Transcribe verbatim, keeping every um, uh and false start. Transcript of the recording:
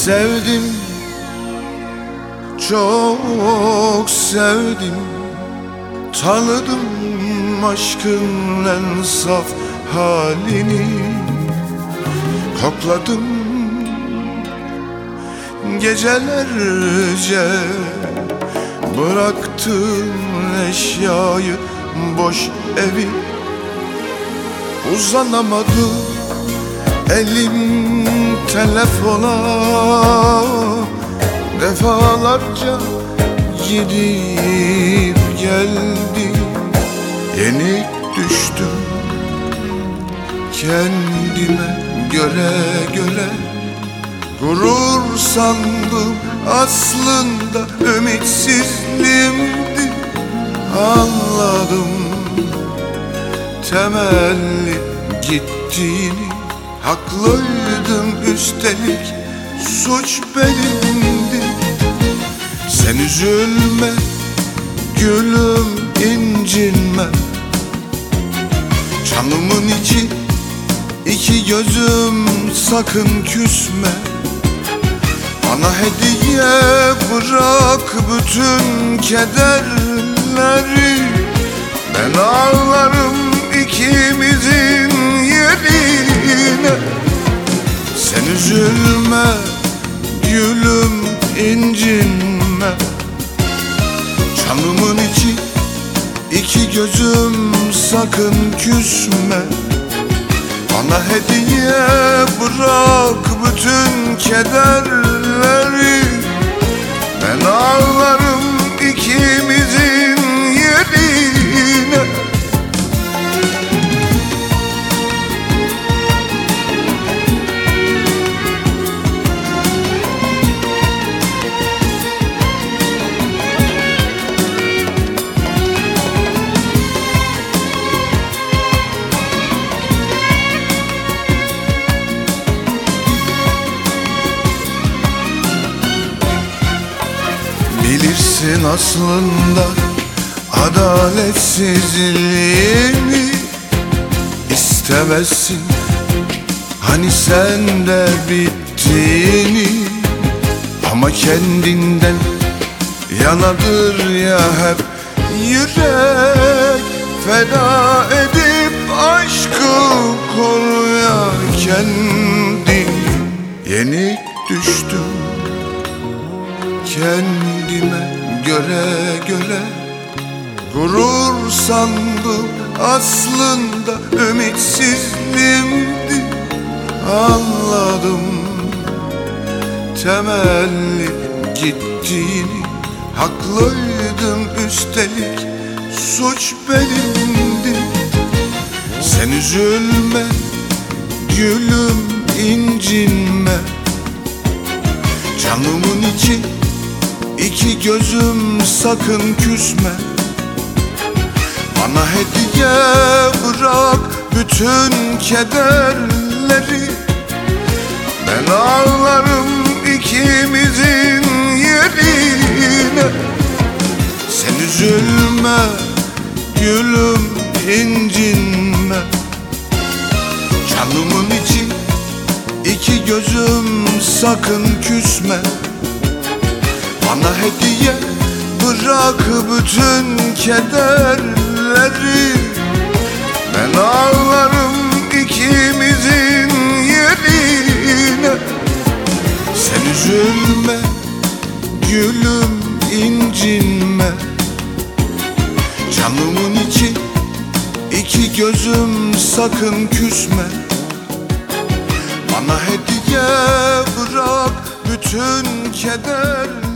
Sevdim, çok sevdim. Tanıdım aşkın en saf halini. Kokladım gecelerce, bıraktım eşyayı, boş evi. Uzanamadım elim telefona, defalarca gidip geldim. Yenik düştüm kendime göre göre. Gurur sandım, aslında ümitsizliğimdi. Anladım temelli gittiğini. Haklıydım üstelik, suç benimdi. Sen üzülme gülüm, incinme. Canımın içi iki gözüm, sakın küsme. Bana hediye bırak bütün kederleri. Ben ağlarım ikimizin yerine. Sen üzülme gülüm, incinme. Canımın içi iki gözüm, sakın küsme. Bana hediye bırak bütün kederleri. Ben ağlarım ikimizin yerine. Bilirsin aslında adaletsizliğimi, istemezsin hani sen de bittiğini. Ama kendinden yanadır ya hep yürek, feda edip aşkı koruyarken yenik düştüm kendime göre göre. Gurur sandım, aslında ümitsizliğimdi. Anladım temelli gittiğini. Haklıydım üstelik, suç benimdi. Sen üzülme gülüm, incinme. Canımın içi iki gözüm, sakın küsme. Bana hediye bırak bütün kederleri. Ben ağlarım ikimizin yerine. Sen üzülme gülüm, incinme. Canımın içi iki gözüm, sakın küsme. Bana hediye bırak bütün kederleri. Ben ağlarım ikimizin yerine. Sen üzülme gülüm, incinme. Canımın içi iki gözüm, sakın küsme. Bana hediye bırak bütün kederleri.